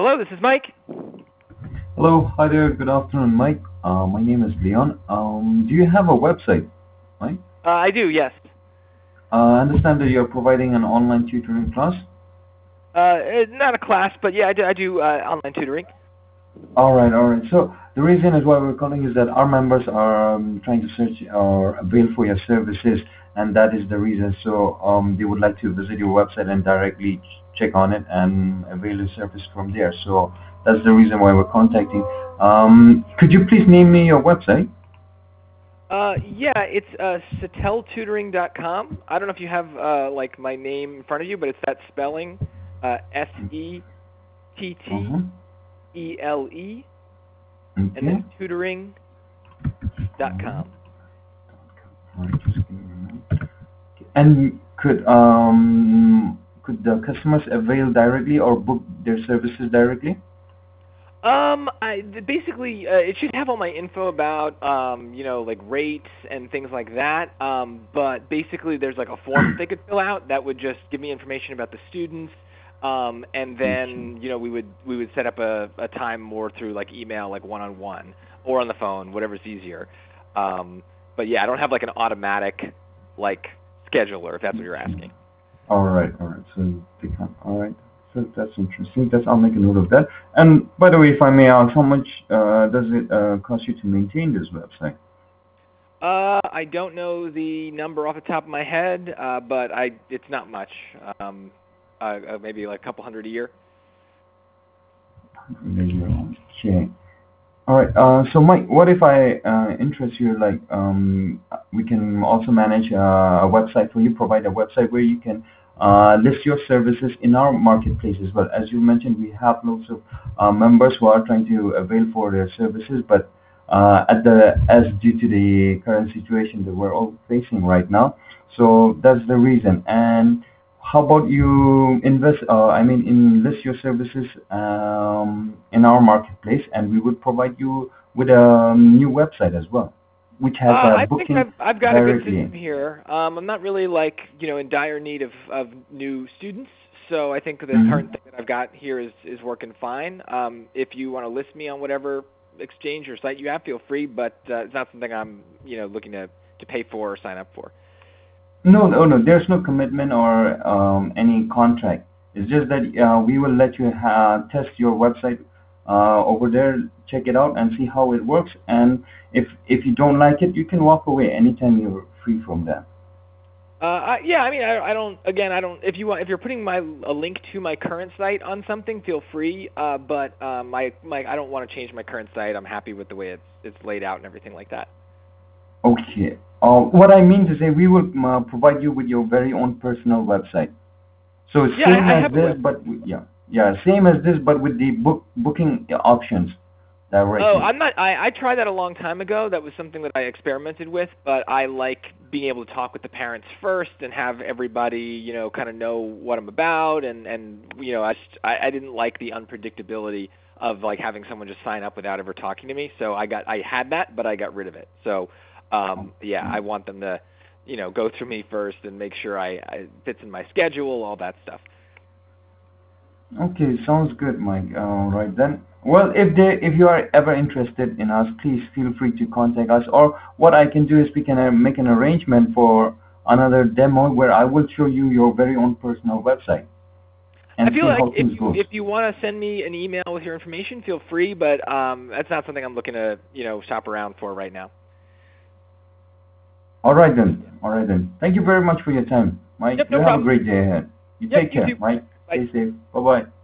Hello, this is Mike. Hello, hi there, good afternoon, Mike. My name is Leon. Do you have a website, Mike? I do, yes. I understand that you're providing an online tutoring class. Not a class, but yeah, I do online tutoring. All right. So the reason is why we're calling is that our members are trying to search or avail for your services, and that is the reason. So they would like to visit your website and directly check on it and avail your service from there. So that's the reason why we're contacting. Could you please name me your website? Yeah, it's setteltutoring.com. I don't know if you have like my name in front of you, but it's that spelling, Setttle, Mm-hmm. and then Okay. tutoring.com. Alright, just give me a minute. And could the customers avail directly or book their services directly? Basically, it should have all my info about, like rates and things like that. But basically, there's like a form that they could fill out that would just give me information about the students. And Okay. then, we would set up a time more through like email, like one-on-one, or on the phone, whatever's easier. But yeah, I don't have like an automatic like scheduler, if that's what you're asking. All right. So they can. All right. So that's interesting. I'll make a note of that. And by the way, if I may ask, how much does it cost you to maintain this website? I don't know the number off the top of my head, but it's not much. Um, Maybe like a couple hundred a year. Okay. All right. So, Mike, what if I interest you? Like, we can also manage a website for you. Provide a website where you can list your services in our marketplace as well. As you mentioned, we have lots of members who are trying to avail for their services, but as due to the current situation that we're all facing right now, so that's the reason. And how about you enlist your services in our marketplace, and we would provide you with a new website as well, which has a I think booking I've got a good directly. system here. I'm not really like in dire need of new students, so I think the Hmm. current thing that I've got here is working fine. If you want to list me on whatever exchange or site you have, feel free, but it's not something I'm looking to pay for or sign up for. No. There's no commitment or any contract. It's just that we will let you test your website over there, check it out, and see how it works. And if you don't like it, you can walk away anytime you're free from that. Yeah, I mean, I don't. Again, I don't. If you're putting a link to my current site on something, feel free. But I don't want to change my current site. I'm happy with the way it's laid out and everything like that. Okay. What I mean to say, we will provide you with your very own personal website. So Yeah, same I as have a this, web. yeah, same as this, but with the booking options Oh, directly. I'm not. I tried that a long time ago. That was something that I experimented with, but I like being able to talk with the parents first and have everybody, kind of know what I'm about, and I didn't like the unpredictability of like having someone just sign up without ever talking to me. So I had that, but I got rid of it. So, yeah, I want them to, go through me first and make sure I fits in my schedule, all that stuff. Okay, sounds good, Mike. Right then. Well, if you are ever interested in us, please feel free to contact us. Or what I can do is we can make an arrangement for another demo where I will show you your very own personal website I and feel see like how things goes. if you want to send me an email with your information, feel free. But that's not something I'm looking to shop around for right now. All right then. All right then. Thank you very much for your time, Mike. Yep, You no have a problem. great day ahead. You Yep, take you care, too. Mike. Bye. Stay safe. Bye bye.